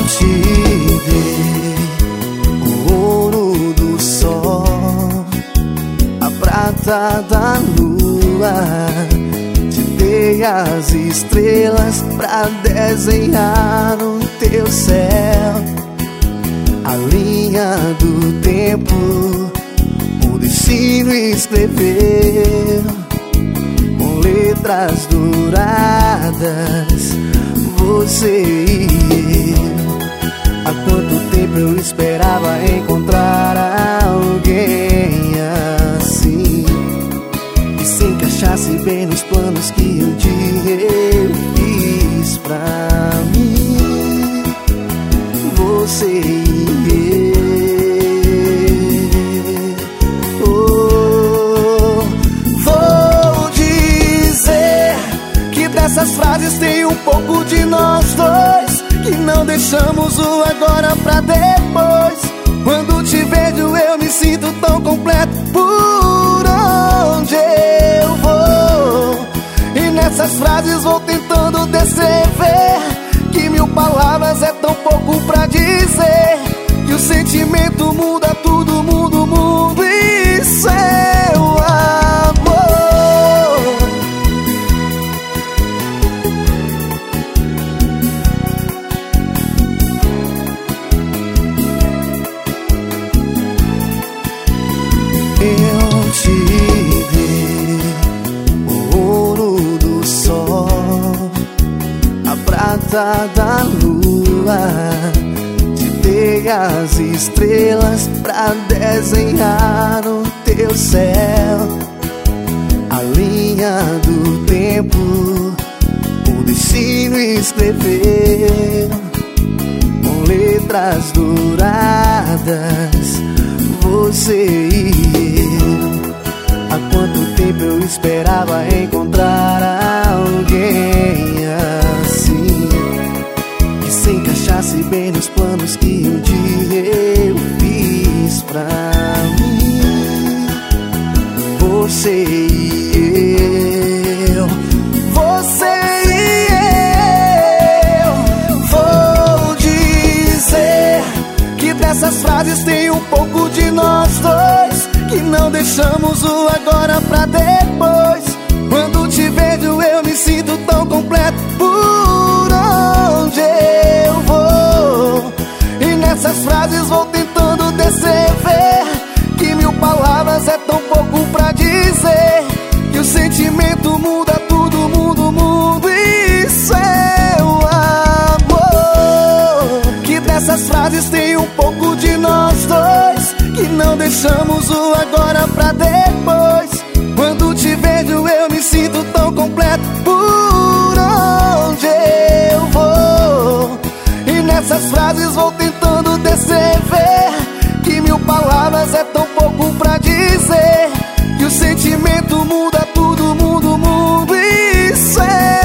te dei o ouro do sol, a prata da lua, te dei as estrelas pra desenhar o teu céu. A linha do tempo o destino escreveu com letras douradas, você e eu. Há quanto tempo eu esperava encontrar alguém assim, que se encaixasse bem nos planos que um dia eu fiz pra mim, você e eu. Oh, vou dizer que dessas frases tem um pouco de nós dois, que não deixamos o agora pra depois. Quando te vejo eu me sinto tão completo por onde eu vou. E nessas frases vou tentando descrever que 1000 palavras é tão pouco pra dizer que o sentimento muda tudo, muda o mundo e seu amor. Eu te dei o ouro do sol, a prata da lua, te dei as estrelas pra desenhar o teu céu. A linha do tempo o destino escreveu com letras douradas, você e eu. Há quanto tempo eu esperava encontrar alguém assim, que se encaixasse bem nos planos que um dia eu fiz pra mim, você e eu. Você e eu. Vou dizer que dessas frases tem um pouco de nós dois, que não deixamos o agora pra depois. Quando te vejo eu me sinto tão completo por onde eu vou. E nessas frases vou tentando descrever que 1000 palavras é tão pouco pra dizer que o sentimento muda tudo, muda o mundo e seu amor. Que dessas frases tem um pouco de nós dois, que não deixamos o agora pra depois. Quando te vejo eu me sinto tão completo por onde eu vou. E nessas frases vou tentando descrever que 1000 palavras é tão pouco pra dizer que o sentimento muda tudo, muda o mundo e seu